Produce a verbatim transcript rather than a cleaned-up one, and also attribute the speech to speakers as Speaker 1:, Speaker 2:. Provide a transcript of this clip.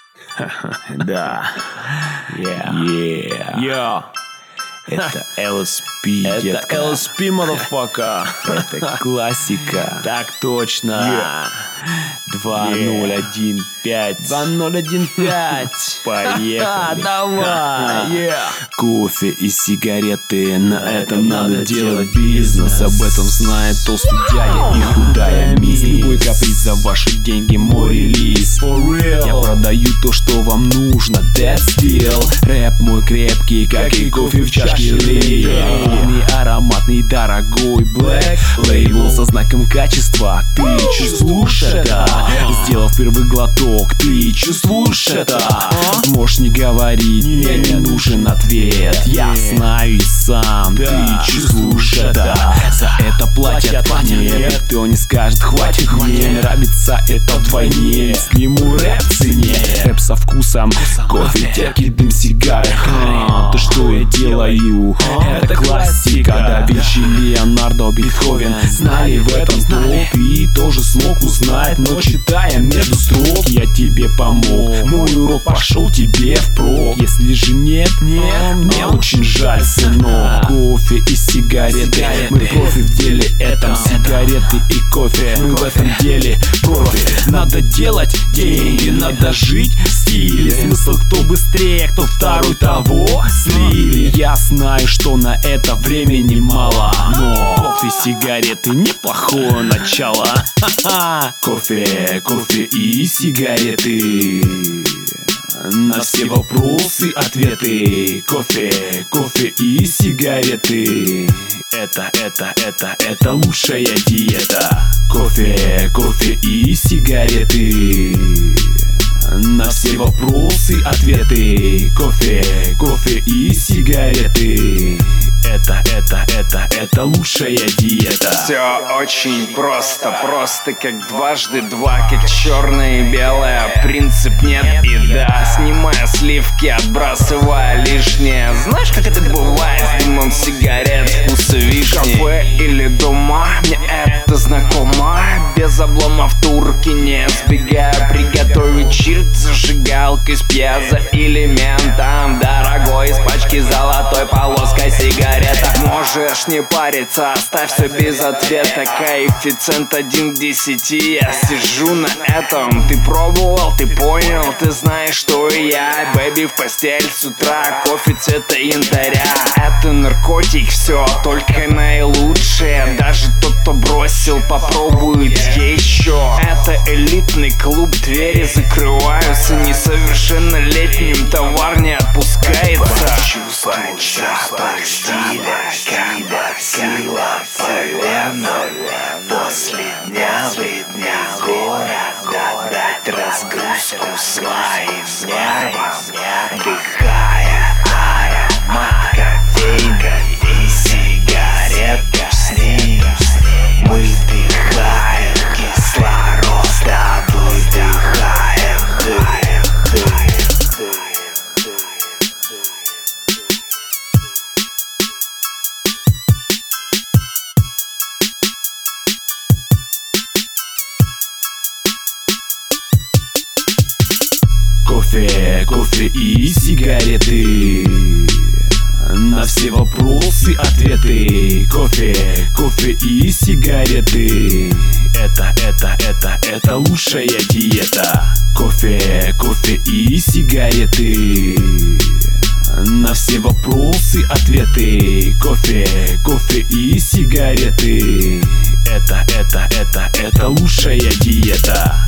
Speaker 1: Да. Yeah. Это эл эс пи,
Speaker 2: Это эл эс пи, motherfucker.
Speaker 1: Это классика.
Speaker 2: Так точно.
Speaker 1: два ноль один пять.
Speaker 2: два ноль один пять.
Speaker 1: Поехали.
Speaker 2: Давай.
Speaker 1: Кофе и сигареты, на этом надо делать бизнес. Об этом знает толстый дядя и худая мисс. Любой каприз за ваши деньги, мой релиз. Я продаю то, что вам нужно, that's still. Рэп мой крепкий, как и кофе в чашке. Полный, ароматный, дорогой Black Label со знаком качества. Ты чувствуешь это? Сделав первый глоток, ты чувствуешь это? Можешь не говорить, мне не нужен ответ. Я знаю и сам, ты чувствуешь это? За это платят, нет, никто не скажет хватит. Мне нравится это вдвойне, если ему рэп в цене. Рэп со вкусом, кофе, терпкий дым сигары. То, что я делаю, это классика. Да Винчи, Леонардо, Бетховен знали в этом толк. Ты тоже смог узнать, но читая между строк, я тебе помог. Мой урок пошел тебе впрок. Если же нет, нет, мне очень жаль, сынок. Кофе и сигареты, мы профи в деле этом. Сигареты и кофе, мы в этом деле профи. Надо делать деньги, надо жить в стиле. Смысл кто быстрее, кто второй, того слили. Я знаю, что на это времени мало, но кофе, сигареты, неплохое начало. Ха-ха. Кофе, кофе и сигареты, на все вопросы ответы. Кофе, кофе и сигареты, это, это, это, это лучшая диета. Кофе, кофе и сигареты, на все вопросы ответы. Кофе, кофе и сигареты, это, это, это, это лучшая диета.
Speaker 3: Все очень просто, просто как дважды два, как черное и белое, принцип нет и да. Снимая сливки, отбрасывая лишнее. Знаешь, как это бывает с дымом сигарет, вкуса вишни? Кафе или дома, мне это знакомо. Без обломов турки не сбегая, приготовить чирк зажигалкой с пьезоэлементом. Дорогой, из пачки золотой полоской сигарета. Можешь не париться, оставь все без ответа. Коэффициент один к десяти, я сижу на этом. Ты пробовал, ты понял, ты знаешь, что и я. Бэби в постель с утра, кофе цвета янтаря. Это наркотик, все, только наилучшее. Даже тот, кто бросил, попробует еще. Это элитный клуб, двери закрываются. Несовершеннолетним товар не отпускается.
Speaker 4: Почувствуй запах стиля, когда сила по венам. После дня в дня города дать разгрузку своим нервам. Вдыхая аромат кофейка и сигарет с ним. Мы вдыхаем кислород, с тобой вдыхаем дым.
Speaker 1: Кофе, кофе и сигареты, на все вопросы ответы. Кофе, кофе и сигареты, это, это, это, это лучшая диета. Кофе, кофе и сигареты, на все вопросы ответы. Кофе, кофе и сигареты, это, это, это, это лучшая диета.